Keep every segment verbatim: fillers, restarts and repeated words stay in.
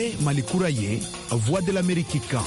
ye Mali kura ye Voix de l'Amérique kan.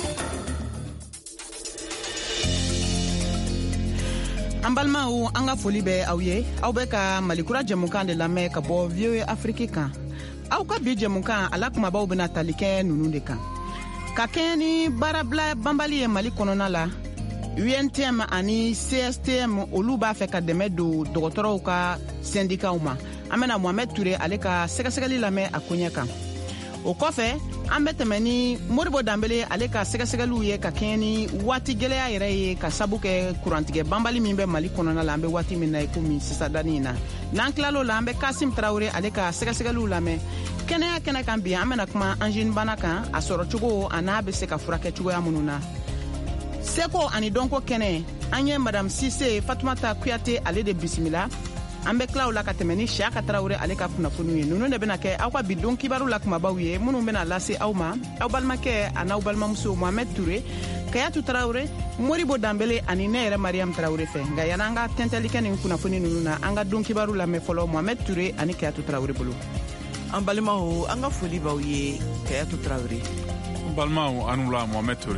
An balimaw an ka foli bɛ aw ye aw bɛ ka Malikura jɛmukan de lamɛn ka bɔ V O A Afrique kan. Aw ka bi jɛmukan ala kumabaw bɛna tali kɛ nunu de kan. Ka kɛɲɛ ni baarabila banbali ye Mali kɔnɔna la, U N T M ani C S T M olu b'a fɛ ka dɛmɛ don dɔgɔtɔrɔw ka syndikaw ma. An bɛna Mohamed Ture ale ka sɛgɛsɛgɛli lamɛn a koɲɛ kan. O kɔfɛ an bɛ tɛmɛ ni Modibo Danbele ale ka sɛgɛsɛgɛliw ye ka kɛɲɛ ni waati gɛlɛya yɛrɛ ye ka sabu kɛ kurantigɛ banbali min bɛ Mali kɔnɔna la an bɛ waati min na i komi sisan dani in na. N'an tilal'o la an bɛ Kasim Tarawele ale ka sɛgɛsɛgɛliw lamɛn. Kɛnɛya kɛnɛ kan bi an bɛna kuma angine bana kan a sɔrɔ cogo a n'a bɛ se ka furakɛ cogoya minnu na. Seko ani dɔnko kɛnɛ an ye Madame Sise Fatumata Kuyate ale de bisimila. An bɛ tila o la ka tɛmɛ ni Siyaka Tarawele ale ka kunnafoniw ye. Ninnu de bɛna kɛ aw ka bi don kibaru la kumabaw ye minnu bɛna lase aw ma aw balimakɛ a n'aw balimamuso Mohamed Ture, Kayatu Tarawele, Modibo Danbele ani ne yɛrɛ Mariam Tarawele fɛ. Nka yan'an an ka tɛntɛli kɛ nin kunnafoni ninnu na an ka don kibaru lamɛn fɔlɔ Mohamed Ture ani Kayatu Tarawele bolo. An balimaw an ka foli b'aw ye Kayatu Tarawele. An balimaw an wula Mohamed Ture.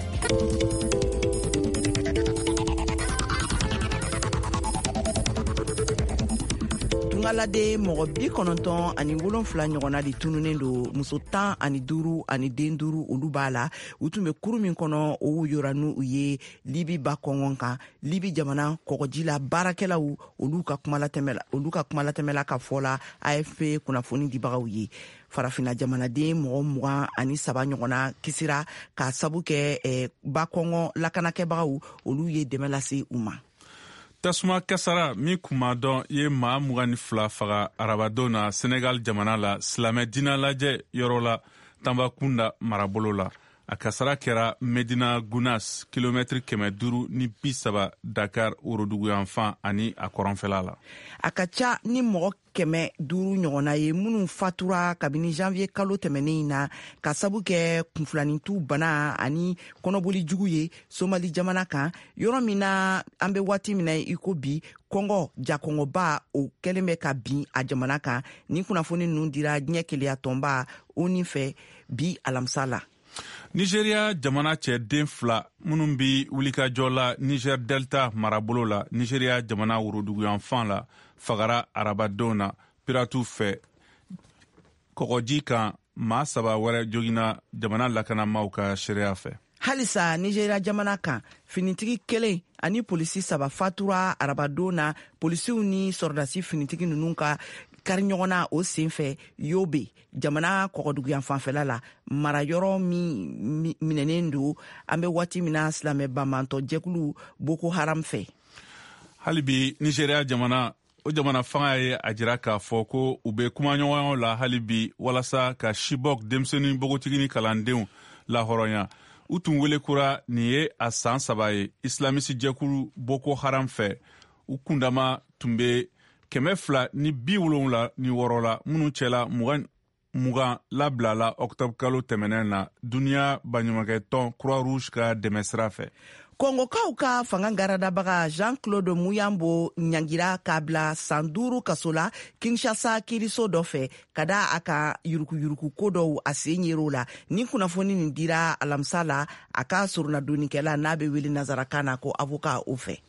Tungalade mɔgɔ bi kɔnɔntɔn ani wolonfila ɲɔgɔnna de tununen don muso tan ani duuru ani den duuru olu b'a la u tun bɛ kuru min kɔnɔ o wuyora n'u ye Libi ba kɔngɔn kan. Libi jamana kɔgɔji la baarakɛlaw olu ka kumalatɛmɛ la olu ka kumalatɛmɛla ka fɔ la A F P kunnafoni dibagaw ye. Farafina jamanaden mɔgɔ mugan ani saba ɲɔgɔnna kisira ka sabu kɛ eh, ba kɔngɔ lakanakɛbagaw olu ye dɛmɛ lase u ma. Tasuma kasara min kuma dɔn ye maa mugan ni fila faga arabadon na Senegal jamana la silamɛ diinɛ lajɛ yɔrɔ la Tambakunda marabolo la. A kasara kɛra Medina Gounass kilomɛtiri kɛmɛ duuru ni bi saba Dakar woroduguyanfan ani a kɔrɔnfɛla la. A ka ca ni mɔgɔ kɛmɛ duuru ɲɔgɔnna ye minnu fatura kabini janvier kalo tɛmɛnen na ka sabu kɛ kunfilanintu bana ani kɔnɔboli jugu ye Somali jamana kan yɔrɔ min na an bɛ waati min na i ko bi kɔngɔ jakɔngɔba o kɛlen bɛ ka bin a jamana kan. Ni kunnafoni ninnu dira diɲɛ keleya tɔnba o nin fɛ bi alamisa la. Nigeria jamana cɛ den fila minnu bi wulikajɔ la Niger Delta marabolo la Nigeria jamana woroduguyanfan la fagara arabadon na piratu fɛ kɔgɔji kan maa saba wɛrɛ jogina jamana lakanamaw ka sariya fɛ. Halisa Nigeria jamana kan finitigi kelen ani polisi saba fatura arabadon na polisiw ni sɔrɔdasi finitigi ninnu ka kari ɲɔgɔnna o senfɛ Yobe jamana kɔgɔduguyan fanfɛla la mara yɔrɔ min minɛnen don an bɛ waati min na silamɛ banbantɔ jɛkulu Boko Haram fɛ. Halibi Nigeria jamana o jamana fanga ye a jira k'a fɔ ko u bɛ kumaɲɔgɔnyaw la halibi walasa ka Chibok denmisɛnnin bogotigi ni kalandenw lahɔrɔnya. U tun wele kura nin ye a san saba ye islamisi jɛkulu Boko Haram fɛ. U kundama tun bɛ kɛmɛ fila ni bi wolonwula ni wɔɔrɔ la minnu cɛla mugan mugan labilala octobre kalo tɛmɛnen na duniya baɲumankɛ Croix Rouge ka dɛmɛ sira fɛ. Kɔngɔkaw ka fanga garadabaga Jean-Claude Muyambo ɲangira k'a bila san duuru kaso la Kinshasa kiriso dɔ fɛ ka da a ka yurukuyuruku ko dɔw a sen yer'o la. Ni kunnafoni nin dira alamisa la a ka soronadonikɛla n'a bɛ wele nazarakan na ko avocat o fɛ.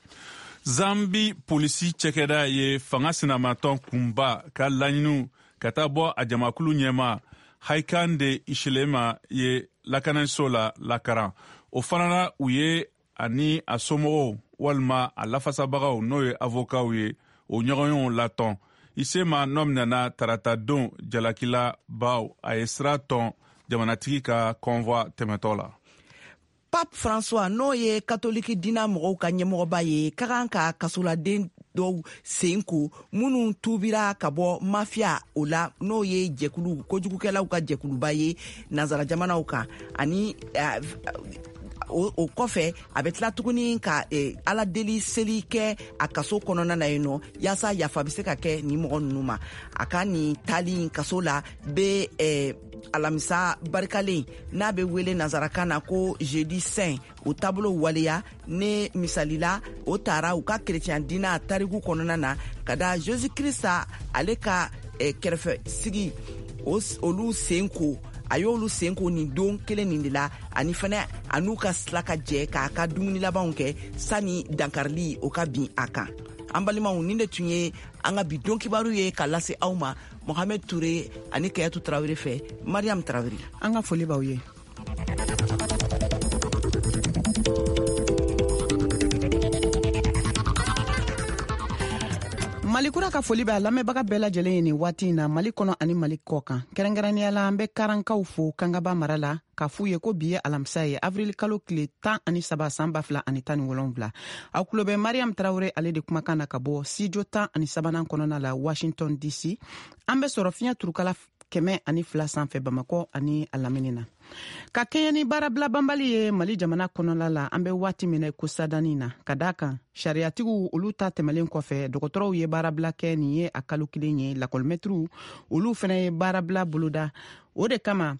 Zambi polisi cɛkɛda ye fanga sinamatɔn kunba ka laɲiniw ka taa bɔ a jamakulu ɲɛma Haikande Ishilema ye lakanaso la lakaran. O fana na u ye ani a somɔgɔw walima a lafasabagaw n'o ye avokaw ye o ɲɔgɔnyew latɔn. Isema nɔ minɛna tarata don jalakila baw a ye sira tɔn jamanatigi ka convoi tɛmɛtɔ la. Pape François n'o ye katoliki dina mɔgɔw ka ɲɛmɔgɔba ye ka kan ka kasoladen dɔw sen ko minnu tubira ka bɔ mafia o la n'o ye jɛkulu kojugukɛlaw ka jɛkuluba ye nanzara jamanaw kan ani uh, o, o kɔfɛ a bɛ tila tuguni ka eh, ala deli seli kɛ a kaso kɔnɔna na yen nɔ yaasa yafa bɛ se ka kɛ ni mɔgɔ ninnu ma. A ka nin tali kaso la bɛ eh, alamisa barikalen n'a bɛ wele nanzarakan na ko jeudi saint o taabolo waleya ne misalila o taara u ka kerecɛn dina tariku kɔnɔna na ka da Jésus Christa ale ka eh, kɛrɛfɛ sigi olu sen ko a y'olu senko nin don kelen nin de la ani fana an'u ka sila ka jɛ k'a ka dumuni labanw kɛ sani dankarili o ka bin a kan. An balimaw, nin de tun ye an ka bi don kibaru ye ka lase aw ma Mohamed Toure ani Kayatu Tarawele fɛ Mariam Tarawele. An ka foli b'aw ye. Malikura ka foli bɛ a lamɛnbaga bɛɛ lajɛlen ye nin waati in na Mali kɔnɔ ani Mali kɔ kan. Kɛrɛnkɛrɛnnenya la an bɛ karankaw fo Kangaba mara la k'a f'u ye ko bi ye alamisa ye avril kalo tile tan ani saba san ba fila ani tan ni wolonwula. Aw tulo bɛ Mariam Tarawele ale de kumakan na ka bɔ studio tan ani sabanan kɔnɔna la Washington D C. An bɛ sɔrɔ fiɲɛ turukala kɛmɛ ani fila sanfɛ Bamakɔ ani a lamini na. Ka kɛɲɛ ni baarabila banbali ye Mali jamana kɔnɔla la an bɛ waati min na ko sadani na ka daa kan sariyatigiw olu ta tɛmɛlen kɔfɛ dɔgɔtɔrɔw ye baarabila kɛ nin ye a kalo kelen ye lakɔlimɛtiriw olu fana ye baarabila boloda. O de kama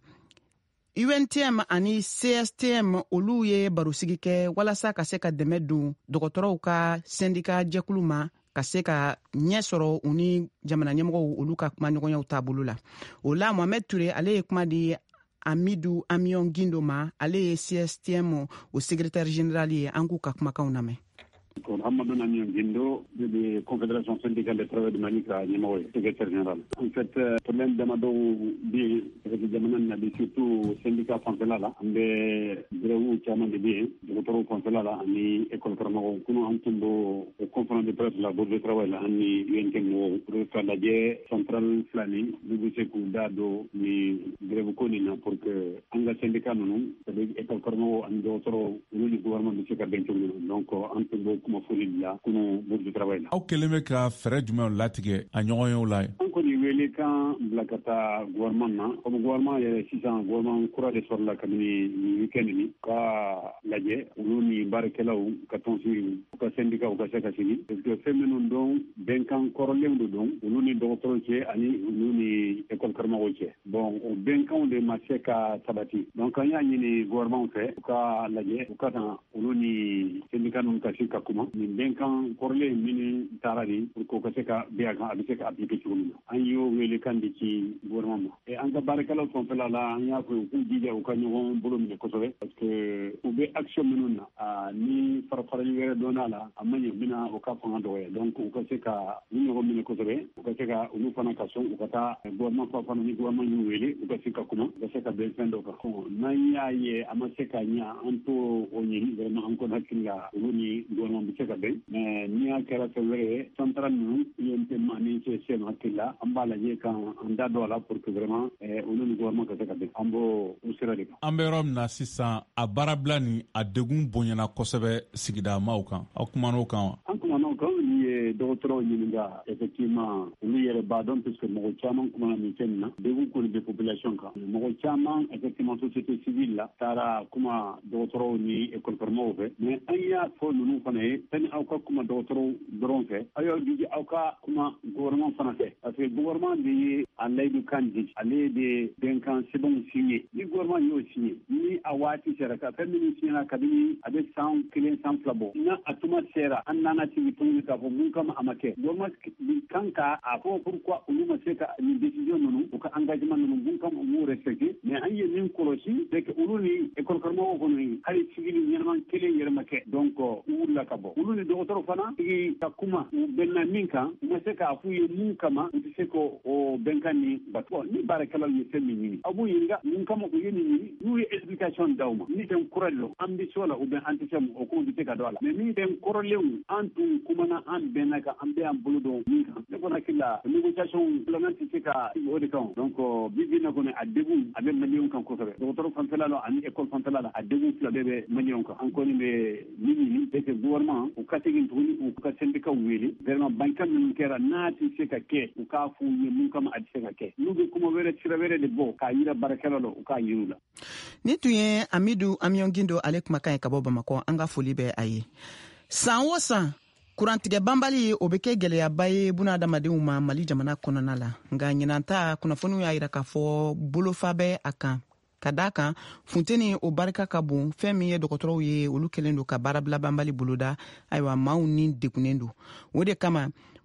U N T M ani C S T M olu ye barosigi kɛ walasa ka se ka dɛmɛ don dɔgɔtɔrɔw ka syndicat jɛkulu ma ka se ka ɲɛ sɔrɔ u ni jamana ɲɛmɔgɔw olu ka kuma ɲɔgɔnyaw taabolo la. O la Mohamed Toure ale ye kuma di Amidou Amion Gindo ma, ale ye C S T M o secrétaire général ye, an k'u ka kumakanw lamɛn. Hamadou Amion Gindo de Confédération syndicale des travailleurs de Mali ka ɲɛmɔgɔ ye, secrétaire général. En fait, problème damadɔw bɛ yen avec jamana na bi surtout syndicat fanfɛla la, an bɛ grève caman de bɛ yen, dɔgɔtɔrɔw fanfɛla la ani école karamɔgɔw. Kunun an tun b'o o conférence de presse la, bourse de travail la ani U N T M mɔgɔw pour ka lajɛ centrale fila ni n'u bɛ se k'u da don ni grève ko nin na pour que an ka syndicat ninnu, c'est-à-dire école karamɔgɔw ani dɔgɔtɔrɔw olu ni gouvernement bɛ se ka bɛn cogo min na. Donc an tun b'o kuma foli la kunun bourse de travail la. Aw kɛlen bɛ ka fɛɛrɛ jumɛnw latigɛ a ɲɔgɔnyew la? An kɔni wele kan bila ka taa gouvernement na, comme gouvernement yɛrɛ sisan gouvernement kura de sɔrɔla kabini nin week-end ni ka lajɛ olu ni baarakɛlaw ka tɔnsigi u ka syndicat u ka se ka sigi parce que fɛn minnu dɔn bɛnkan kɔrɔlenw de don olu ni dɔgɔtɔrɔw cɛ ani olu ni école karamɔgɔw cɛ. Bon o bɛnkanw de ma se ka sabati. Donc an y'a ɲini gouvernement fɛ u ka lajɛ u ka kan olu ni syndicat ninnu ka se ka kuma nin bɛnkan kɔrɔlen minnu taara de pour que u ka se ka bɛn a kan a bɛ se ka appliquer cogo min na. An y'o wele kan de ci gouvernement ma. Et an ka baarakɛlaw fanfɛla la an y'a fɔ u k'u jija u ka ɲɔgɔn bolo minɛ kosɛbɛ parce que u bɛ action minnu na ni farafarali wɛrɛ dɔnna la a ma ɲɛ u bɛna u ka fanga dɔgɔya. Donc u ka se ka u ɲɔgɔn minɛ kosɛbɛ u ka se ka olu fana ka sɔn u ka taa gouvernement fa fana ni gouvernement y'u wele u ka se ka kuma u ka se ka bɛn fɛn dɔ kan. N'an y'a ye a ma se ka ɲɛ an t'o o ɲini vraiment an kɔni hakili la olu ni gouvernement bɛ se ka bɛn mais ni y'a kɛra fɛn wɛrɛ ye centrale ninnu U N T M ani C S T M hakili la an b'a lajɛ kan an da don a la pour que vraiment olu ni gouvernement ka se ka bɛn an b'o o sira de kan. An bɛ yɔrɔ min na sisan a baarabila ni a degun bonyana kosɛbɛ sigida maaw kan aw kuman'o kan wa? An kuman'o kan ni ye dɔgɔtɔrɔw ɲininka effectivement olu yɛrɛ b'a dɔn puisque mɔgɔ caman kumana nin fɛn na degun kɔni bɛ population kan mɔgɔ caman effectivement société civile la taara kuma dɔgɔtɔrɔw ni école karamɔgɔw fɛ mais an y'a fɔ ninnu fana ye sani aw ka kuma dɔgɔtɔrɔw dɔrɔn fɛ aw y'aw jija aw ka kuma gouvernement fana fɛ parce que gouvernement de ye a layidu kan di ale de bɛnkan sɛbɛnw signé ni gouvernement y'o signé ni a waati sera ka fɛn minnu signéra kabini a bɛ san kelen san fila bɔ na a tuma sera an nana sigi tuguni k'a fɔ mun kama a ma kɛ gouvernement kan ka a fɔ pourquoi olu ma se ka nin décision ninnu u ka engagement ninnu mun kama u m'o respecté mais an ye min kɔlɔsi c'est que olu ni école karamɔgɔw kɔni hali sigili ɲɛnama kelen yɛrɛ ma kɛ donc u wulila ka bɔ olu ni dɔgɔtɔrɔ fana sigi ka kuma u bɛnna min kan u ma se k'a f'u ye mun kama u tɛ se k'o bɛnkan ni batu ni baarakɛlaw ye fɛn min ɲini aw b'u ɲininka mun kama u ye nin ɲini n'u ye explication d'aw ma ni fɛn kɔrɔ de don ambition la ou bien an tɛ se o k'u tɛ se ka don a la mais ni fɛn kɔrɔlenw an tun kumana an bɛnna kan an bɛ an bolo dɔn min kan ne kɔni hakili la négociation filanan tɛ se ka o de kan donc bi bi in na kɔni a degun a bɛ maliyɛnw kan kosɛbɛ dɔgɔtɔrɔ fanfɛla la ani école fanfɛla la a degun fila bɛɛ bɛ maliyɛnw kan an kɔni bɛ min ɲini c'est que gouvernement u ka segin tuguni u ka syndicat wele vraiment bankan minnu kɛra n'a tɛ se ka kɛ u k'a f'u ye mun kama a tɛ se ka kɛ n'u bɛ kuma wɛrɛ sira wɛrɛ de bɔ k'a yira baarakɛla la u k'a yir'u la. Ni tun ye Amidou Amion Gindo ale kumakan ye ka bɔ Bamakɔ an ka foli bɛ a ye. San o san kurantigɛ banbali o bɛ kɛ gɛlɛyaba ye buna adamadenw ma Mali jamana kɔnɔna la nka ɲinan ta kunnafoniw y'a yira k'a fɔ bolofa bɛ a kan ka da kan funteni o barika ka bon fɛn min ye dɔgɔtɔrɔw ye olu kɛlen don ka baarabila banbali boloda ayiwa maaw ni degunnen don o de kama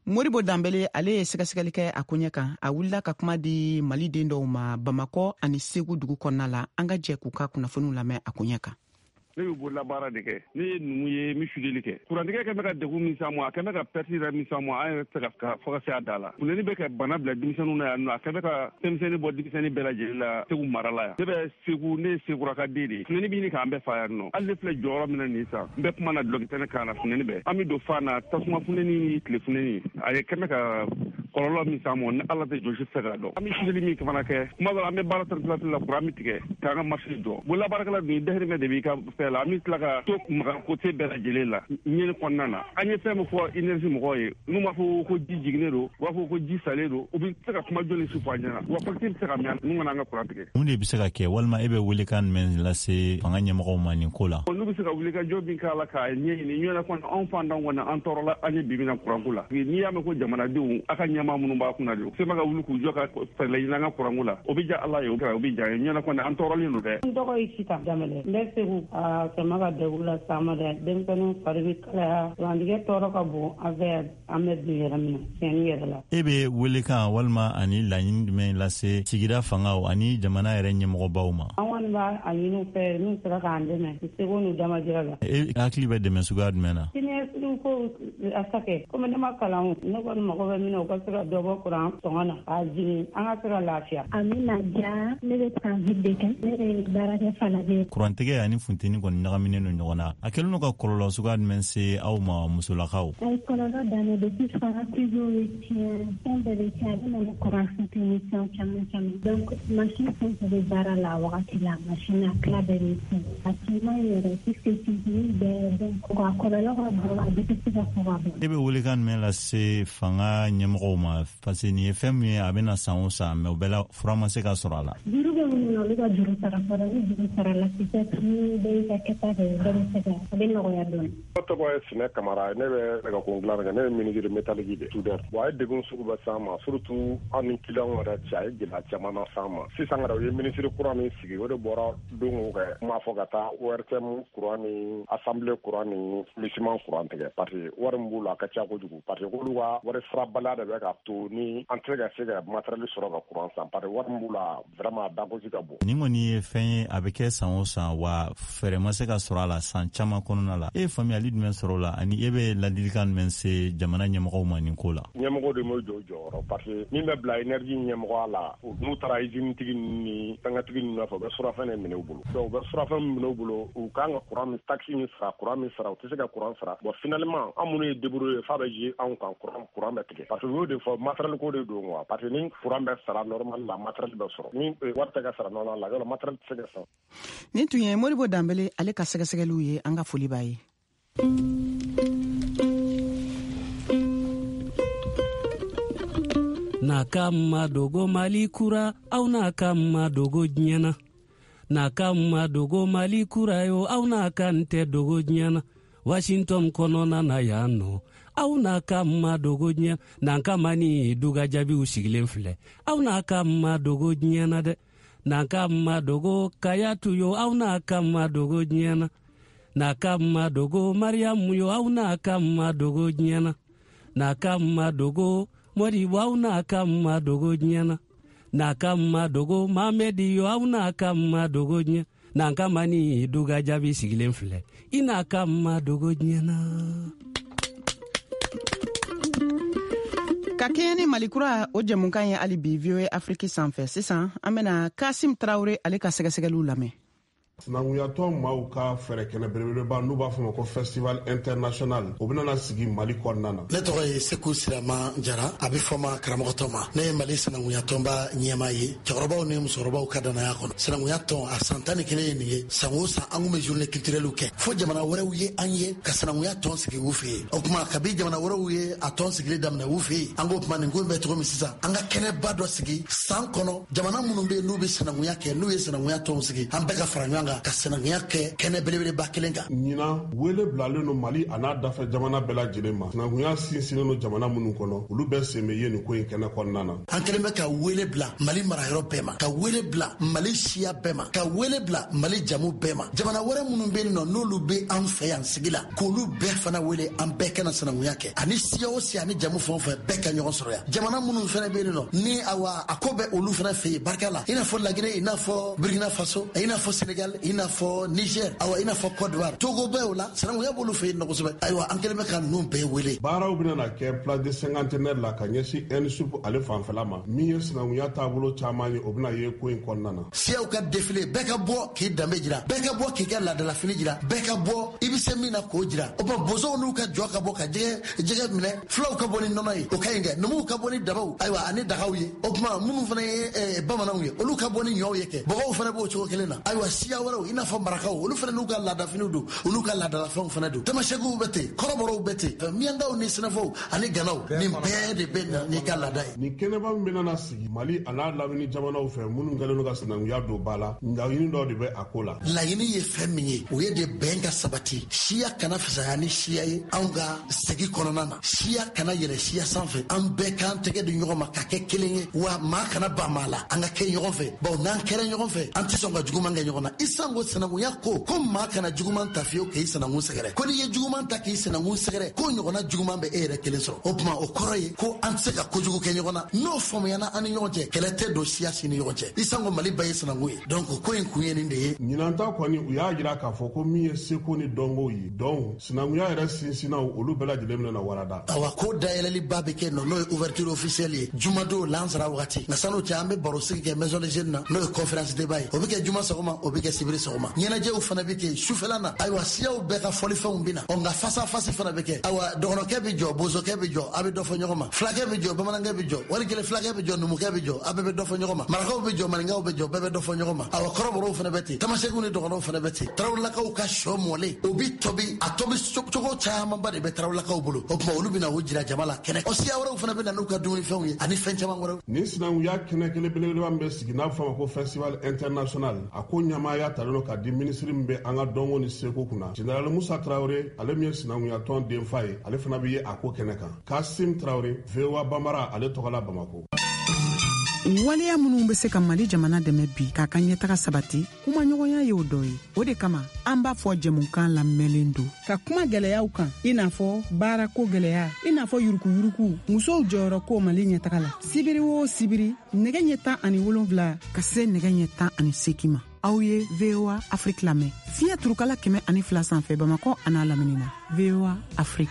Moribo Dambele ale ye sɛgɛsɛgɛli kɛ a ko ɲɛ kan. A wulila ka kuma di Mali den dɔw ma Bamakɔ ani Segu dugu kɔnɔna la. An ka jɛ k'u ka kunnafoniw lamɛn a ko ɲɛ kan. Ne bɛ bolola baara de kɛ. Ne ye numu ye n bɛ sudeli kɛ. Kurantigɛ kɛ bɛ ka degun min s'an ma, a kɛ bɛ ka perte yɛrɛ min s'an ma, an yɛrɛ tɛ se ka fɔ ka se a da la. Funteni bɛ ka bana bila denmisɛnninw na yan nɔ, a kɛ bɛ ka denmisɛnnin bɔ denmisɛnnin bɛɛ lajɛlen la Segu mara la yan. Ne bɛ Segu, ne ye Seguraka den de ye. Funteni bɛ ɲini k'an bɛɛ fa yan nɔ. Hali ne filɛ jɔyɔrɔ min na nin san, n bɛ kuma na dulɔki tɛnɛ kan na funteni bɛɛ. An bɛ don fan na tasuma funteni ni tile funteni. A ye kɛ bɛ ka kɔlɔlɔ min s'an ma, ni Ala tɛ jɔsi tɛ se k'a dɔn. An bɛ sudeli min fana kɛ, kuma dɔ la an bɛ baara tɛrɛtɛrɛtɛ la kuran bɛ tigɛ k'an ka marché jɔ. Bolola baarakɛla dun dahirimɛ de b'i ka fɛn la, an bɛ tila ka to makan kote bɛɛ lajɛlen la ɲɛni kɔnɔna na. An ye fɛn min fɔ énergie mɔgɔw ye, n'u m'a fɔ ko ji jiginnen don, u b'a fɔ ko ji salen don, u bɛ se ka kuma jɔli su fɔ an ɲɛna. Wa facture bɛ se ka mɛn n'u mana an ka kuran tigɛ. Mun de bɛ se ka kɛ walima e bɛ welekan jumɛn lase fanga ɲɛmɔgɔw ma nin ko la? N'u bɛ se ka wulikajɔ min k'a la k'a ɲɛɲini ɲɔgɔn kɔni anw fan d'anw kɔni an tɔɔrɔ la an ye bibi na kuranko la. N'i y'a mɛn ko jamanadenw a ka ɲɛmaa minnu b'a kunna de, sema ka wuli k'u jɔ ka fɛɛrɛ ɲini an ka kuranko la. O bɛ diya Ala ye, o bɛ diya ye. Ɲɔgɔn kɔni an tɔɔrɔlen don dɛ. N tɔgɔ ye Sita Jamele. N bɛ Segu a kɛmɛ ka degun la s'an ma dɛ. Denmisɛnninw fari bɛ kalaya. Kurantigɛ tɔɔrɔ ka bon an fɛ yan, an bɛ bin yɛrɛ minɛ tiɲɛni yɛrɛ la. E bɛ welekan walima ani laɲini jumɛn lase sigida fangaw ani jamana yɛrɛ ɲɛmɔgɔbaw ma? An kɔni b'a a ɲini u fɛ n'u sera k'an dɛmɛ Segu n'u damajira la. E hakili bɛ dɛmɛ suguya jumɛn na? Siniɲɛsigi ko a ka kɛ komi ne ma kalan ne kɔni mago bɛ min na u ka se ka dɔ bɔ kuran sɔngɔ na k'a jigin an ka se ka lafiya. Amina Dia ne bɛ transit de kɛ ne bɛ baarakɛ Falajɛ. Kurantigɛ ani funteni kɔni ɲagaminen don ɲɔgɔn na. A kɛlen don ka kɔlɔlɔ suguya jumɛn se aw ma musolakaw? A ye kɔlɔlɔ daminɛ depuis fanga toujours bɛ tiɲɛ fɛn bɛɛ bɛ tiɲɛ a bɛ na ni kuran funteni fɛn caman caman donc machine fɛn fɛn bɛ baara la a wagati la machine a tila bɛɛ bɛ tiɲɛ a tiɲɛma yɛrɛ puisque funteni bɛɛ donc a kɔlɔlɔ ka bon a bɛ tɛ se ka fɔ ka ban. E bɛ welekan jumɛn lase fanga ɲɛmɔgɔw ma parce que nin ye fɛn min ye a bɛ na san o san mais o bɛɛ la fura ma se ka sɔrɔ a la. Juru bɛ minnu na olu ka juru sara fɔlɔ ni juru sara la peut-être ni bɛ ka kɛta kɛ bɛɛ bɛ se ka a bɛ nɔgɔya dɔɔni. Ne tɔgɔ ye Sinɛ Kamara ne bɛ nɛgɛkun dilan kɛ ne ye ministre métallique de soudeur. Bon a ye degun sugu bɛɛ s'an ma surtout an ni client yɛrɛ cɛ a ye gɛlɛya caman na s'an ma. Sisan yɛrɛ u ye ministre courant min sigi o de bɔra don o kɛ kuma fɔ ka taa O R T M courant ni assemblée courant ni logement courant tigɛ parce que wari min b'u la a ka ca kojugu parce que olu ka wari sarabaliya de bɛ ka to ni an tɛ ka se ka matériel sɔrɔ ka courant san parce que wari min b'u la vraiment a dagosi ka bon. Nin kɔni ye fɛn ye a bɛ kɛ san o san wa fɛɛrɛ ma se ka sɔrɔ a la san caman kɔnɔna la. E ye faamuyali jumɛn sɔrɔ o la ani e bɛ ladilikan jumɛn se jamana ɲɛmɔgɔw ma nin ko la? Ɲɛmɔgɔ de m'o jɔ jɔyɔrɔ parce que min bɛ bila énergie ɲɛmɔgɔ la n'u taara usine tigi ni fɛnkɛtigi ninnu nɔfɛ u bɛ surafɛn de minɛ u bolo donc u bɛ surafɛn min minɛ u bolo u kan ka courant min taxe min sara courant min sara u tɛ se ka courant sara bon finalement an minnu ye débrouillé f'a bɛ jouer anw kan courant courant bɛ tigɛ parce que u y'o de fɔ matériel ko de don quoi parce que ni courant bɛ sara normal la matériel bɛ sɔrɔ ni wari tɛ ka sara normal la yɔrɔ matériel tɛ se ka sara. Nin tun ye Moribo Dambele ale ka sɛgɛsɛgɛliw ye an ka foli b'a ye. Na kama dogo Mali kura au na kama dogo nyana na kama dogo Mali kura yo au na kante dogo nyana Washington konona na yano au na kama dogo nyana na kama ni duga jabi usigilen filɛ au na kama dogo nyana de na kama dogo kayatu yo au na kama dogo nyana na kama dogo Mariam yo au na kama dogo nyana na kama dogo Mori wa una kama dogo nyana na kama dogo Mamedi yo una kama dogo nyana na kama ni duga jabi sigilen filɛ ina kama dogo nyana. Ka kɛɲɛ ni Malikura o jɛmukan ye hali bi V O A Afrique sanfɛ sisan an bɛna Kasim Traoré ale ka sɛgɛsɛgɛliw lamɛn. Sinankunyatɔ maaw ka fɛɛrɛ kɛnɛ belebeleba n'u b'a fɔ ma ko festival international o bɛna sigi Mali kɔnɔna na. Ne tɔgɔ ye Seku Sirama Jara a bɛ fɔ ma karamɔgɔtɔ ma ne ye Mali sinankunyatɔnba ɲɛmaa ye cɛkɔrɔbaw ni musokɔrɔbaw ka danaya kɔnɔ. Sinankunyatɔn a san tan ni kelen ye nin ye san o san an kun bɛ journée culturelle kɛ fo jamana wɛrɛw ye an ye ka sinankunyatɔn sigi u fɛ yen o tuma kabi jamana wɛrɛw ye a tɔn sigili daminɛ u fɛ yen an k'o tuma nin ko bɛ cogo min sisan an ka kɛnɛba dɔ sigi san kɔnɔ jamana minnu bɛ yen n'u bɛ sinankunya kɛ n'u ye sinankunyatɔn sigi an bɛɛ ka fara ɲɔgɔn kanga ka sinankunya kɛ kɛnɛ belebeleba kelen kan. ɲina wele bilalen no Mali a n'a dafɛ jamana bɛɛ lajɛlen ma. sinankunya sinsinnen no jamana minnu kɔnɔ olu bɛɛ sen bɛ ye nin ko in kɛnɛ kɔnɔna na. an kɛlen bɛ ka wele bila Mali marayɔrɔ bɛɛ ma, ka wele bila Mali siya bɛɛ ma, ka wele bila Mali jamu bɛɛ ma. jamana wɛrɛ minnu bɛ yen nɔ n'olu bɛ an fɛ yan sigi la k'olu bɛɛ fana wele an bɛɛ kana sinankunya kɛ ani siya o siya ani jamu fɛn o fɛn bɛɛ ka ɲɔgɔn sɔrɔ yan. jamana minnu fana bɛ yen nɔ ni awa a ko bɛ olu fana fɛ yen barika la i n'a fɔ Laginɛ, i n'a fɔ Burkina Faso, i n'a fɔ Sénégal, i n'a fɔ Niger, awa i n'a fɔ Côte d'Ivoire, Togo bɛɛ o la sinankunya b'olu fɛ yen nɔ kosɛbɛ. ayiwa an kɛlen bɛ ka ninnu bɛɛ wele. baaraw bɛna na kɛ place de cinquantenaire la ka ɲɛsin N S U P ale fanfɛla ma min ye sinankunya taabolo caman ye o bɛna ye ko in kɔnɔna na. siyaw ka défilé bɛɛ ka bɔ k'i danbe jira, bɛɛ ka bɔ k'i ka laadalafini jira, bɛɛ ka bɔ i bɛ se min na k'o jira. o tuma bozow n'u ka jɔ ka bɔ ka jɛgɛ jɛgɛ minɛ, fulaw ka bɔ ni nɔnɔ ye o ka ɲi kɛ, numuw ka bɔ ni dabaw ayiwa ani dagaw ye. o tuma minnu fana ye bamananw ye olu ka bɔ ni ɲɔw ye kɛ, bɔbɔw fana b'o cogo kelen na. ayiwa siya wɛrɛw i n'a fɔ marakaw olu fana n'u ka laadafiniw don olu ka laadalafɛnw fana don. tamasɛkiw bɛ ten, kɔrɔbɔrɔw bɛ ten, miyankaw ni sɛnɛfɔw ani ganaw nin bɛɛ de bɛ na n'i ka laada ye. nin kɛnɛba min bɛna na sigi Mali a n'a lamini jamanaw fɛ minnu kɛlen ka sinankunya don ba la laɲini dɔ de bɛ a ko la. laɲini ye fɛn min ye o ye de bɛn ka sabati, siya kana fisaya ni siya ye anw ka segi kɔnɔna na, siya kana yɛlɛ siya sanfɛ, an bɛɛ k'an tɛgɛ di ɲɔgɔn ma ka kɛ kelen ye wa maa kana ban maa la, an ka kɛ ɲɔgɔn fɛ. bawo n'an kɛra ɲɔgɔn fɛ an tɛ sɔn ka juguman kɛ ɲɔgɔn na. i sango sinankunya ko ko maa kana juguman ta fiyewu k'i sinankun sɛgɛrɛ, ko n'i ye juguman ta k'i sinankun sɛgɛrɛ ko ɲɔgɔnna juguman bɛ e yɛrɛ kelen sɔrɔ. o tuma o kɔrɔ ye ko an tɛ se ka kojugu kɛ ɲɔgɔn na. n'o faamuyana an ni ɲɔgɔn cɛ kɛlɛ tɛ don siya si ni ɲɔgɔn cɛ. i sango Mali bɛɛ ye sinankun ye, donc ko in kun ye nin de ye. ɲinanta kɔni u y'a jira k'a fɔ ko min ye seko ni dɔnko ye donc sinankunya yɛrɛ sinsinnaw olu bɛɛ lajɛlen minɛ na warada. awa ko dayɛlɛliba bɛ kɛ nɔ n'o ye ouverture officielle ye jumadon lansara wagati nka sanu cɛ an bɛ baro sigi kɛ maison de jeune na n'o ye conférence débat ye o bɛ kɛ juma sɔgɔma o bɛ kɛ sibiri sɔgɔma. ɲɛnajɛw fana bɛ kɛ sufɛla na ayiwa siyaw bɛɛ ka fɔlifɛnw bɛ na ɔ nka fasa fasi fana bɛ kɛ awa dɔgɔnɔkɛ bɛ jɔ bozokɛ bɛ jɔ a bɛ dɔ fɔ ɲɔgɔn ma, fulakɛ bɛ jɔ bamanankɛ bɛ jɔ wali kelen fulakɛ bɛ jɔ numukɛ bɛ jɔ a bɛɛ bɛ dɔ fɔ ɲɔgɔn ma, marakaw bɛ jɔ maninkaw bɛ jɔ bɛɛ bɛ dɔ fɔ ɲɔgɔn ma. awa kɔrɔbɔrɔw fana bɛ ten, tamasɛkiw ni dɔgɔnɔw fana bɛ ten, tarawelelakaw ka sɔ mɔlen o bi tobi a tobi cogo camanba de bɛ tarawelelakaw bolo. o tuma olu bɛ na o jira jama la kɛnɛ o siya wɛrɛw fana bɛ na n'u ka dumunifɛnw ye ani fɛn caman wɛrɛw. nin sinankunya kɛnɛ kelen belebeleba min bɛ sigi n'a fɔ a ma ko festival international a ko ɲamaya talen don ka di minisiri min bɛ an ka dɔnko ni seko kunna. general Musa Traore ale min ye sinankunya tɔn denfa ye ale fana bɛ ye a ko kɛnɛ kan. Kasim Traore V O A Bambara ale tɔgɔla Bamako. waleya minnu bɛ se ka Mali jamana dɛmɛ bi k'a ka ɲɛtaga sabati kumaɲɔgɔnya ye o dɔ ye. o de kama an b'a fɔ jɛmukan lamɛnlen don ka kuma gɛlɛyaw kan i n'a fɔ baarako gɛlɛya, i n'a fɔ yurukuyuruku, musow jɔyɔrɔ ko Mali ɲɛtaga la. sibiri o sibiri nɛgɛ ɲɛ tan ani wolonwula ka se nɛgɛ ɲɛ tan ani seegin ma aw ye V O A Afrique lamɛn fiɲɛ turukala kɛmɛ ani fila sanfɛ Bamakɔ a n'a lamini na. V O A Afrique.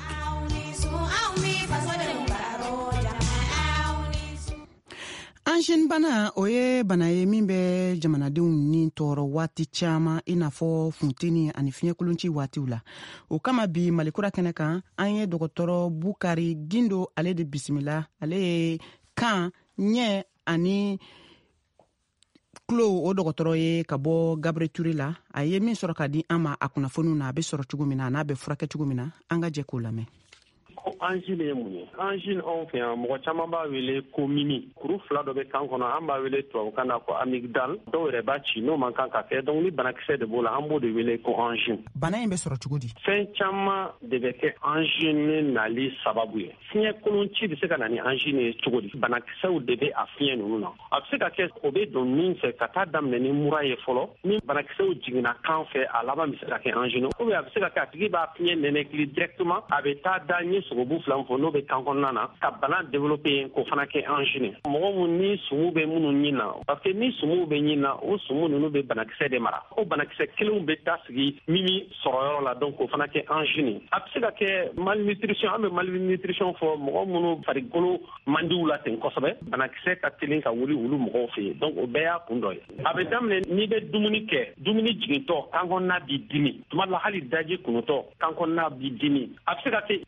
Angine bana o ye bana ye min bɛ jamanadenw ni tɔɔrɔ waati caman i n'a fɔ funteni ani fiɲɛkolonci waatiw la. o kama bi Malikura kɛnɛ kan an ye dɔgɔtɔrɔ Bukari Gindo ale de bisimila. ale ye kan, ɲɛ ani tulo o dɔgɔtɔrɔ ye ka bɔ Gabriel Ture la. a ye min sɔrɔ ka di an ma a kunnafoniw na a bɛ sɔrɔ cogo min na a n'a bɛ furakɛ cogo min na an ka jɛ k'o lamɛn. Angine ye mun ye? Angine anw fɛ yan mɔgɔ caman b'a wele ko mimi. Kuru fila dɔ bɛ kan kɔnɔ an b'a wele tubabukan na ko amygdale, dɔw yɛrɛ b'a ci n'o man kan ka kɛ, donc ni banakisɛ de b'o la an b'o de wele ko angine. Bana in bɛ sɔrɔ cogo di? Fɛn caman de bɛ kɛ angine nali sababu ye. Fiɲɛ kolonci bɛ se ka na ni angine ye cogo di? Banakisɛw de bɛ a fiɲɛ ninnu na. A bɛ se ka kɛ o bɛ don min fɛ ka taa daminɛ ni mura ye fɔlɔ, ni banakisɛw jiginna kan fɛ a laban bɛ se ka kɛ angine, ou bien a bɛ se ka kɛ a tigi b'a fiɲɛ nɛnɛkili directement a bɛ taa da ɲɛ sogobu fila fɔ n'o bɛ kan kɔnɔna na ka bana développer yen k'o fana kɛ angine. Mɔgɔ mun ni sumu bɛ minnu ɲin na, parce que ni sumu bɛ ɲin na o sumu ninnu bɛ banakisɛ de mara, o banakisɛ kelenw bɛ taa sigi mimi sɔrɔyɔrɔ la, donc k'o fana kɛ angine. A bɛ se ka kɛ malnutrition, an bɛ malnutrition fɔ mɔgɔ minnu farikolo man di u la ten kosɛbɛ, banakisɛ ka teli ka wuli olu mɔgɔw fɛ yen, donc o bɛɛ y'a kun dɔ ye. A bɛ daminɛ n'i bɛ dumuni kɛ, dumuni jigintɔ kan kɔnɔna b'i dimi, tuma dɔ la hali daji kunutɔ kan kɔnɔna b'i dimi. A bɛ se ka kɛ i kan bɛ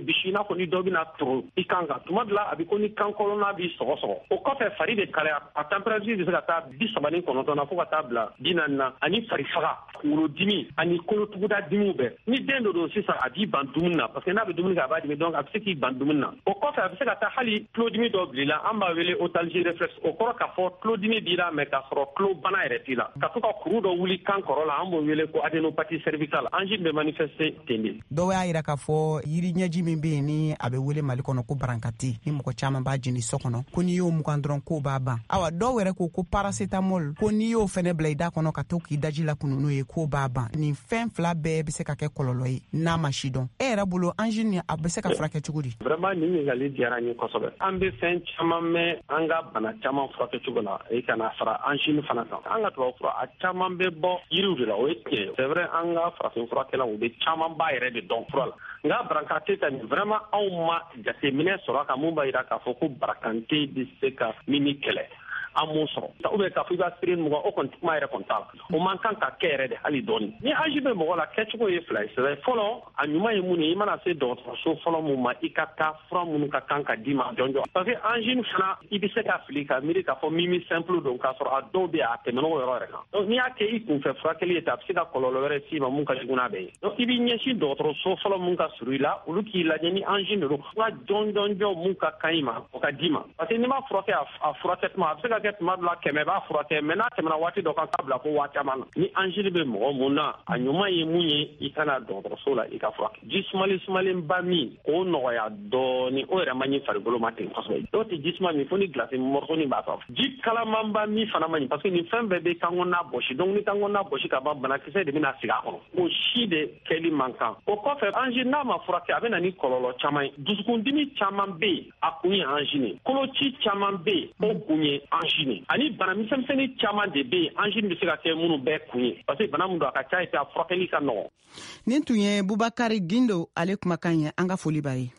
bisi n'a fɔ ni dɔ bɛna turu i kan kan tuma dɔ la a bɛ ko ni kan kɔnɔna b'i sɔgɔsɔgɔ o kɔfɛ fari bɛ kalaya a température bɛ se ka taa bi saba ni kɔnɔntɔn na fo ka taa bila bi naani na ani fari faga kunkolodimi ani kolotuguda dimiw bɛɛ ni den dɔ don sisan a b'i ban dumuni na parce que n'a bɛ dumuni kɛ a b'a dimi donc a bɛ se k'i ban dumuni na o kɔfɛ a bɛ se ka taa hali tulodimi dɔ bila i la an b'a wele otalgie réflexe o kɔrɔ k'a fɔ tulodimi b'i la mais k'a sɔrɔ tulo bana yɛrɛ t'i la ka to ka kuru dɔ wuli kan kɔrɔ la an b'o wele ko adénopathie cervicale angine bɛ manifester ten de. dɔw y'a yira k'a fɔ yiri ɲɛji min bɛ yen ni a bɛ wele Mali kɔnɔ ko barankati ni mɔgɔ caman b'a jeni so kɔnɔ ko n'i y'o mugan dɔrɔn k'o b'a ban awa dɔw yɛrɛ ko ko paracetamol ko n'i y'o fɛnɛ bila i da kɔnɔ ka to k'i daji la kunu n'o ye k'o b'a ban nin fɛn fila bɛɛ bɛ se ka kɛ kɔlɔlɔ ye n'a ma si dɔn e yɛrɛ bolo angine a bɛ se ka furakɛ cogo di? vraiment nin ɲininkali diyara n ye kosɛbɛ an bɛ fɛn caman mɛn an ka bana caman furakɛ cogo la i kana fara angine fana kan an ka tubabu fura a caman bɛ bɔ yiriw de la o ye tiɲɛ c'est vrai an ka farafin furakɛlaw u bɛ caman ba yɛrɛ de dɔn fura la nka barankante ta nin vraiment anw ma jateminɛ sɔrɔ a kan mun b'a jira k'a fɔ ko barakante bɛ se ka mini kɛlɛ an m'o sɔrɔ ou bien k'a fɔ i b'a siri mɔgɔ o kɔni kuma yɛrɛ kɔni t'a la o man kan ka kɛ yɛrɛ de hali dɔɔni ni angine bɛ mɔgɔ la kɛcogo ye fila ye c'est fɔlɔ a ɲuman ye mun ye i mana se dɔgɔtɔrɔso fɔlɔ mun ma i ka taa fura minnu ka kan ka d'i ma jɔnjɔ parce que angine fana i bɛ se ka fili ka miiri k'a fɔ mimi simple don k'a sɔrɔ a dɔw bɛ a tɛmɛn'o yɔrɔ yɛrɛ kan donc n'i y'a kɛ i kunfɛ furakɛli ye ta a bɛ se ka kɔlɔlɔ wɛrɛ s'i ma mun ka jugu n'a bɛɛ ye donc i b'i ɲɛsin dɔgɔtɔrɔso fɔlɔ mun ka surun i la olu k'i lajɛ ni angine de don fura jɔnjɔnjɔ mun ka kan i ma o ka d'i ma parce que n'i ma furakɛ a furakɛ tuma a bɛ se ka kɛ tuma dɔ la kɛmɛ b'a furakɛ mɛ n'a tɛmɛna waati dɔ kan k'a bila ko waati caman na ni angine bɛ mɔgɔ mun na a ɲuman ye mun ye i kana dɔgɔtɔrɔso la i ka furakɛ ji sumalen sumalenba min k'o nɔgɔya dɔɔni o yɛrɛ man ɲi farikolo ma ten kosɛbɛ dɔw tɛ ji suma min fo ni gilasi morceau b'a sanfɛ ji kalamanba min fana man ɲi parce que nin fɛn bɛɛ bɛ kan kɔnɔna bɔsi donc ni kan kɔnɔna bɔsi ka ban banakisɛ de bɛna sigi a kɔnɔ o si de kɛli man kan o kɔfɛ angine n'a ma furakɛ a bɛ na ni kɔlɔlɔ caman ye dusukundimi caman bɛ yen a kun ye angine koloci caman bɛ yen o kun ye angine ani bana misɛnmisɛnnin caman de bɛ yen angine bɛ se ka kɛ minnu bɛɛ kun ye parce que bana min don a ka ca ye a furakɛli ka nɔgɔn. nin tun ye Bubakari Gindo ale kumakan ye an ka foli b'a ye.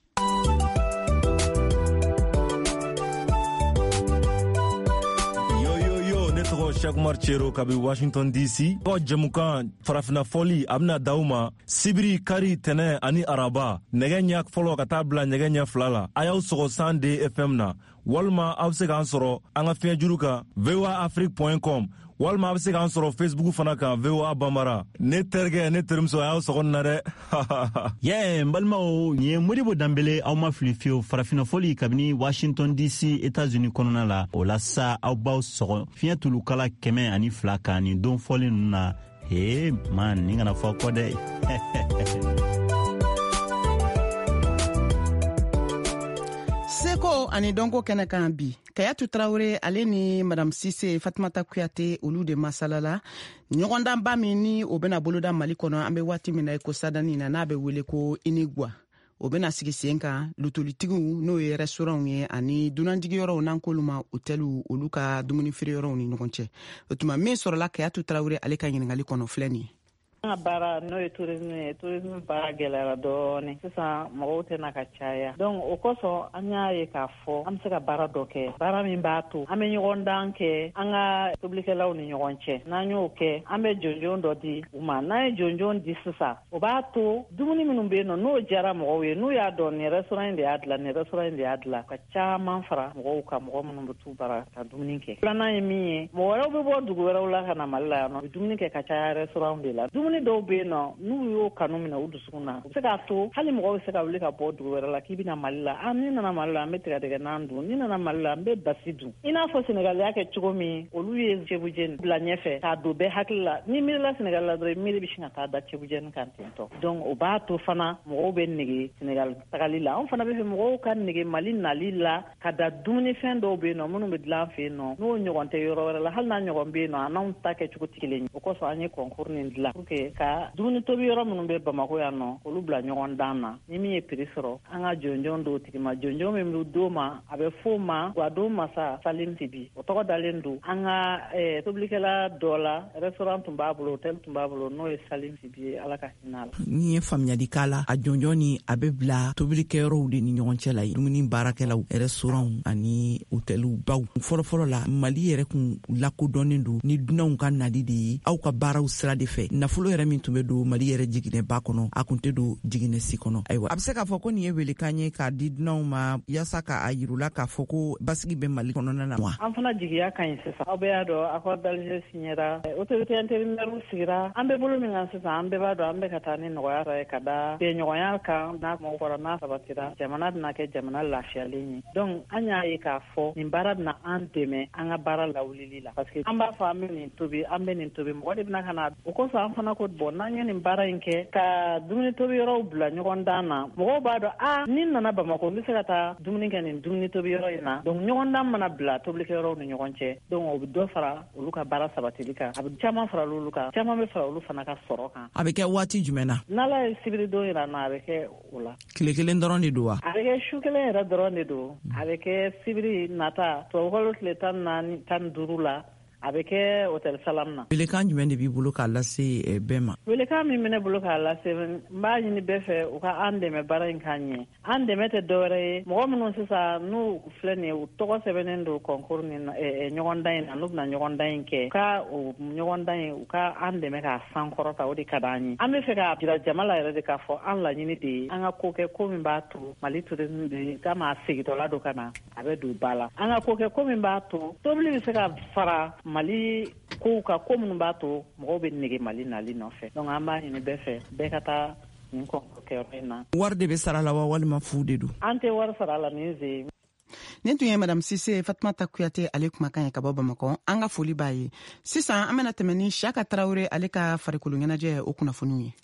Shakumar Chero kabi Washington D C ko jamukan farafina foli abna dauma sibiri kari tene ani araba negenya folo ka tabla negenya flala ayaw sogo sande F M na walma abse kan soro anga fiajuru ka v o a afrique point com walma abse kan soro Facebook fana kan V O A Bambara ne terge ne termso ayaw sogo na de ye mbalma o nye modibo dambele aw ma filifio farafina foli kabini Washington D C États-Unis konona la o la sa aw baw sogo fiatulu kala kɛmɛ ani fila kan ni don fɔli ninnu na he man ni kana fɔ kɔ dɛ seko ani dɔnko kɛnɛ kan bi Kayatu Traoré ale ni Madame Sise Fatumata Kuyate olu de masalala ɲɔgɔndanba min ni o bɛna boloda Mali kɔnɔ an bɛ waati min na ko sadani na n'a bɛ wele ko Inigua o bɛna sigi sen kan lutolitigiw n'o ye restaurant ye ani dunanjigiyɔrɔw n'an k'olu ma hôteliw olu ka dumuni feereyɔrɔw ni ɲɔgɔn cɛ o tuma min sɔrɔla Kayatu Traoré ale ka ɲininkali kɔnɔ filɛ nin ye. An ka baara n'o ye tourisme ye tourisme baara gɛlɛyara dɔɔni sisan mɔgɔw tɛna ka caya donc o kosɔn an y'a ye k'a fɔ an bɛ se ka baara dɔ kɛ baara min b'a to an bɛ ɲɔgɔn dan kɛ an ka tobilikɛlaw ni ɲɔgɔn cɛ n'an y'o kɛ an bɛ jɔnjɔn dɔ di u ma n'an ye jɔnjɔn di sisan o b'a to dumuni minnu bɛ yen nɔ n'o diyara mɔgɔw ye n'u y'a dɔn nin restaurant in de y'a dilan nin restaurant in de y'a dilan ka caman fara mɔgɔw kan mɔgɔ minnu bɛ t'u bara ka dumuni kɛ filanan ye min ye mɔgɔ wɛrɛw bɛ bɔ dugu wɛrɛw la ka na Mali la yan nɔ u bɛ dumuni kɛ ka caya restaurant de la dumuni dɔw bɛ yen nɔ n'u y'o kanu minɛ u dusukun na u bɛ se k'a to hali mɔgɔw bɛ se ka wuli ka bɔ dugu wɛrɛ la k'i bɛna Mali la ah ni nana Mali la an bɛ tigɛdɛgɛ nan dun ni nana Mali la an bɛ basi dun i n'a fɔ Sénégal y'a kɛ cogo min olu ye Cebujɛni bila ɲɛfɛ k'a don bɛɛ hakili la ni miirila Sénégal la dɔrɔn miiri bɛ sin ka taa da Cebujɛni kan ten tɔ donc o b'a to fana mɔgɔw bɛ nege Sénégal tagali la anw fana bɛ fɛ mɔgɔw ka nege Mali nali la ka da dumunifɛn dɔw bɛ yen nɔ minnu bɛ dilan fɛ yen nɔ n'o ɲɔgɔn tɛ yɔrɔ wɛrɛ la hali n'a ɲɔgɔn bɛ yen nɔ a n'anw ta kɛcogo tɛ kelen ye o kosɔn an ye concours nin dilan pour que ka dumuni tobi yɔrɔ minnu bɛ Bamako yan nɔ olu bila ɲɔgɔn dan na ni min ye prix sɔrɔ an ka jɔnjɔn dɔw tigi ma jɔnjɔn min bɛ d'o ma a bɛ f'o ma Guado Masa Salim Sibi o tɔgɔ dalen don an ka tobilikɛla dɔ la restaurant tun b'a bolo hôtel tun b'a bolo n'o ye Salim Sibi ye Ala ka hinɛ a la. Ni ye faamuyali k'a la a jɔnjɔn ni a bɛ bila tobilikɛyɔrɔw de ni ɲɔgɔn cɛ la ye dumuni baarakɛlaw restaurant ani hôteliw baw fɔlɔfɔlɔ la Mali yɛrɛ kun lakodɔnnen don ni dunanw ka nali de ye aw ka baaraw sira de fɛ nafolo nafolo yɛrɛ min tun bɛ don mali yɛrɛ jiginɛba kɔnɔ a kun tɛ don jiginɛsi kɔnɔ. Ayiwa a bɛ se k'a fɔ ko nin ye welekan ye k'a di dunanw ma yaasa k'a yirula k'a fɔ ko basigi bɛ mali kɔnɔna na wa. An fana jigiya ka ɲi sisan. Aw bɛɛ y'a dɔn accord d'Alger signera, autorité intérimaire sigira. An bɛ bolo min kan sisan an bɛɛ b'a dɔn an bɛ ka taa ni nɔgɔya ye ka da bɛnɲɔgɔnya kan n'a kuma fɔra n'a sabatira jamana bɛna kɛ jamana lafiyalen ye. Donc an y'a ye k'a fɔ nin baara bɛna an dɛmɛ an ka baara lawulili la parce que an b'a fɔ an bɛ nin tobi an bɛ nin tobi mɔgɔ de bɛna ka na o kosɔn an fana ko bɔn n'an ye nin baara in kɛ ka dumuni tobi yɔrɔw bila ɲɔgɔn dan na mɔgɔw b'a dɔn a ni nana Bamako n bɛ se ka taa dumuni kɛ nin dumuni tobi yɔrɔ in na donc ɲɔgɔn dan mana bila tobilikɛyɔrɔw ni ɲɔgɔn cɛ donc o bɛ dɔ fara olu ka baara sabatili kan a bɛ caman fara olu kan caman bɛ fara olu fana ka sɔrɔ kan. A bɛ kɛ waati jumɛn na? N'Ala ye sibiri don yira n na a bɛ kɛ o la. Tile kelen dɔrɔn de don wa? A bɛ kɛ su kelen yɛrɛ dɔrɔn de don a bɛ kɛ sibiri nata tubabukalo tile tan naani tan ni duuru la a bɛ kɛ hôtel Salam na. Welekan jumɛn de b'i bolo k'a lase bɛɛ ma? Welekan min bɛ ne bolo k'a lase n b'a ɲini bɛɛ fɛ u ka an dɛmɛ baara in k'a ɲɛ an dɛmɛ tɛ dɔwɛrɛ ye mɔgɔ minnu sisan n'u filɛ nin ye u tɔgɔ sɛbɛnnen don concours ni ɲɔgɔndan in na n'u bɛna ɲɔgɔndan in kɛ u ka o ɲɔgɔndan in u ka an dɛmɛ k'a sankɔrɔta o de ka d'an ye an bɛ fɛ k'a jira jama la yɛrɛ de k'a fɔ an laɲini de ye an ka ko kɛ ko min b'a to Mali tourisme de k'a ma segintɔla don ka na a bɛ don ba la an ka ko kɛ ko min b'a to tobili bɛ se ka fara Mali kow ka ko minnu b'a to mɔgɔw bɛ nege Mali nali nɔfɛ donc an b'a ɲini bɛɛ fɛ bɛɛ ka taa nin concours kɛyɔrɔ in na. Wari de bɛ sara la wa walima fu de don? An tɛ wari sara la nin ze. Nin tun ye Madame Sise Fatumata Kuyate ale kumakan ye ka bɔ Bamakɔ an ka foli b'a ye sisan an bɛna tɛmɛ ni Siyaka Tarawele ale ka farikolo ɲɛnajɛ o kunnafoniw ye.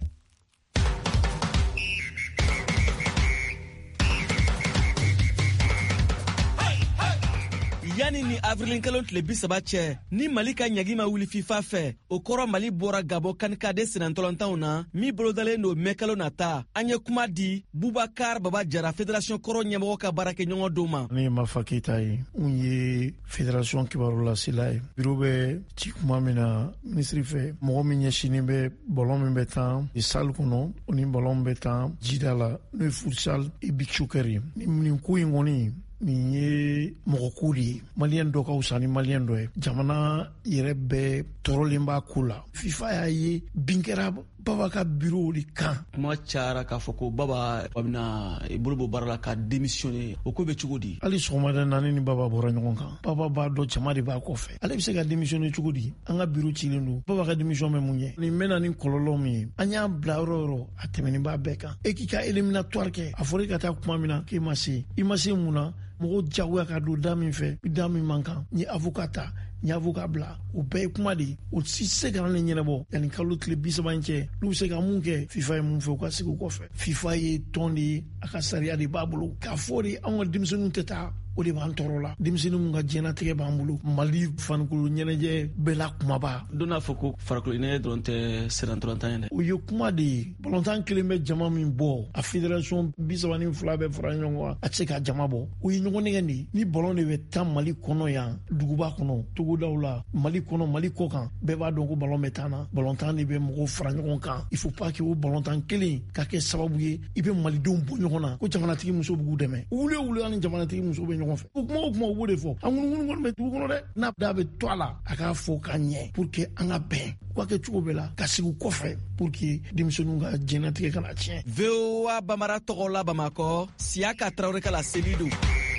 Yani ni avril kalo tile bi saba cɛ ni Mali ka ɲagi ma wuli FIFA fɛ o kɔrɔ Mali bɔra Gabɔ kanikade senatɔlɔntanw na min bolodalen don mɛ kalo nata an ye kuma di Bubakar Baba Jara fédération kɔrɔ ɲɛmɔgɔ ka baarakɛ ɲɔgɔn dɔw ma. Ne ye Mafa Keita ye n ye fédération kibaru lasela ye biro bɛ ci kuma min na ministre fɛ mɔgɔ min ɲɛsinin bɛ bɔlɔn min bɛ tan salle kɔnɔ o ni bɔlɔn bɛ tan jida la n'o ye futsal et beach soccer ye nin ko in kɔni nin ye mɔgɔ ko de ye maliyɛn dɔ ka wusa ni maliyɛn dɔ ye jamana yɛrɛ bɛɛ tɔɔrɔlen b'a ko la FIFA y'a ye bin kɛra Baba ka bureau de kan kuma cayara k'a fɔ ko Baba bɛna i bolo bɔ baara la ka démissionner o ko bɛ cogo di? Hali sɔgɔmada naani ni Baba bɔra ɲɔgɔn kan Baba b'a dɔn jama de b'a kɔfɛ ale bɛ se ka démissionner cogo di? An ka bureau cilen don Baba ka démission bɛ mun ye nin bɛna ni kɔlɔlɔ min ye an y'a bila yɔrɔ yɔrɔ a tɛmɛnen b'a bɛɛ kan e k'i ka éliminatoire kɛ a fɔra i ka taa kuma min na k'e ma se i ma se mun na mɔgɔw jagoya ka don da min fɛ da min man kan ni avocat ta ni avocat bila o bɛɛ ye kuma de o si se ka ne ɲɛnabɔ yanni kalo tile bi saba in cɛ n'u se ka mun kɛ FIFA ye mun fɛ u ka sigi u kɔfɛ FIFA ye tɔn de ye a ka sariya de b'a bolo k'a fɔ de anw ka denmisɛnninw tɛ taa o de b'an tɔɔrɔ la denmisɛnnin mun ka diɲɛnatigɛ b'an bolo Mali farikolo ɲɛnajɛ bɛɛ la kumaba don n'a fɔ ko farikolo ɲɛnajɛ dɔrɔn tɛ senatɔlɔntan ye dɛ o ye kuma de ye balontan kelen bɛ jama min bɔ a fédération bi saba ni fila bɛ fara ɲɔgɔn kan a tɛ se ka jama bɔ o ye ɲɔgɔn nɛgɛn de ye ni ballon de bɛ taa Mali kɔnɔ yan duguba kɔnɔ togodaw la Mali kɔnɔ Mali kɔ kan bɛɛ b'a dɔn ko ballon bɛ taa na balontan de bɛ mɔgɔw fara ɲɔgɔn kan il faut pas que o balontan kelen ka kɛ sababu ye i bɛ malidenw bɔ ɲɔgɔn na ko jamanatigi muso b'u dɛmɛ wule wule ani jamanatigi muso bɛ ɲɔgɔn fɛ o kuma o kuma o b'o de fɔ an ŋunuŋunu kɔni bɛ dugu kɔnɔ dɛ n'a da bɛ to a la a k'a fɔ k'a ɲɛ pour que an ka bɛn u ka kɛ cogo bɛɛ la ka sigi u kɔfɛ pour que denmisɛnninw ka diɲɛnatigɛ kana tiɲɛ. V O A Bamara tɔgɔ la Bamakɔ Siyaka Tarawele ka la seli don.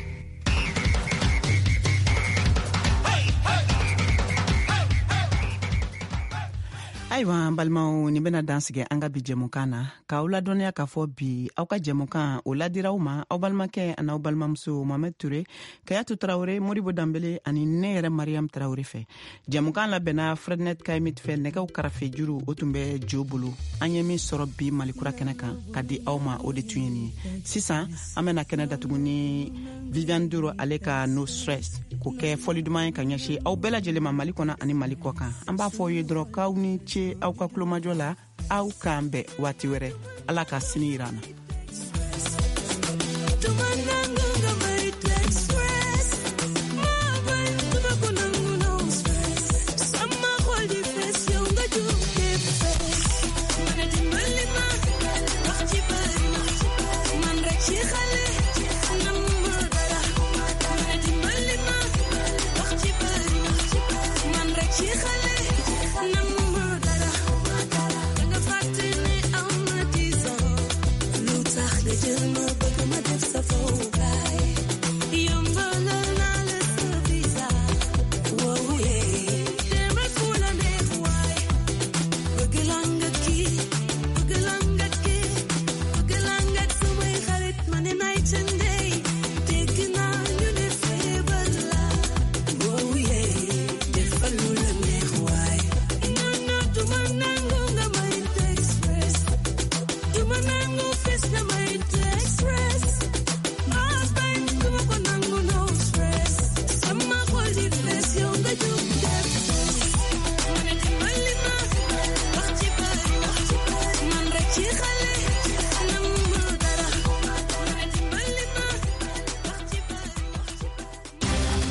Ayiwa an balimaw nin bɛna dansigi an ka bi jɛmukan na k'aw ladɔnniya k'a fɔ bi aw ka jɛmukan o ladiraw ma aw balimakɛ ani aw balimamuso Mohamed Ture Kayatu Tarawele Modibo Dambele ani ne yɛrɛ Mariam Tarawele fɛ jɛmukan labɛnna Frednet Kayemit fɛ nɛgɛw karafe juru o tun bɛ jo bolo an ye min sɔrɔ bi Malikura kɛnɛ kan ka di aw ma o de tun ye nin ye sisan an bɛna kɛnɛ datugu ni Viviane Doro ale ka No Stress k'o kɛ fɔli duman ye ka ɲɛsin aw bɛɛ lajɛlen ma Mali kɔnɔ ani Mali kɔ kan an b'a fɔ aw ye dɔrɔn k'aw ni ce aw ka kulomajɔ la aw k'an bɛn waati wɛrɛ Ala ka sini yir'an na.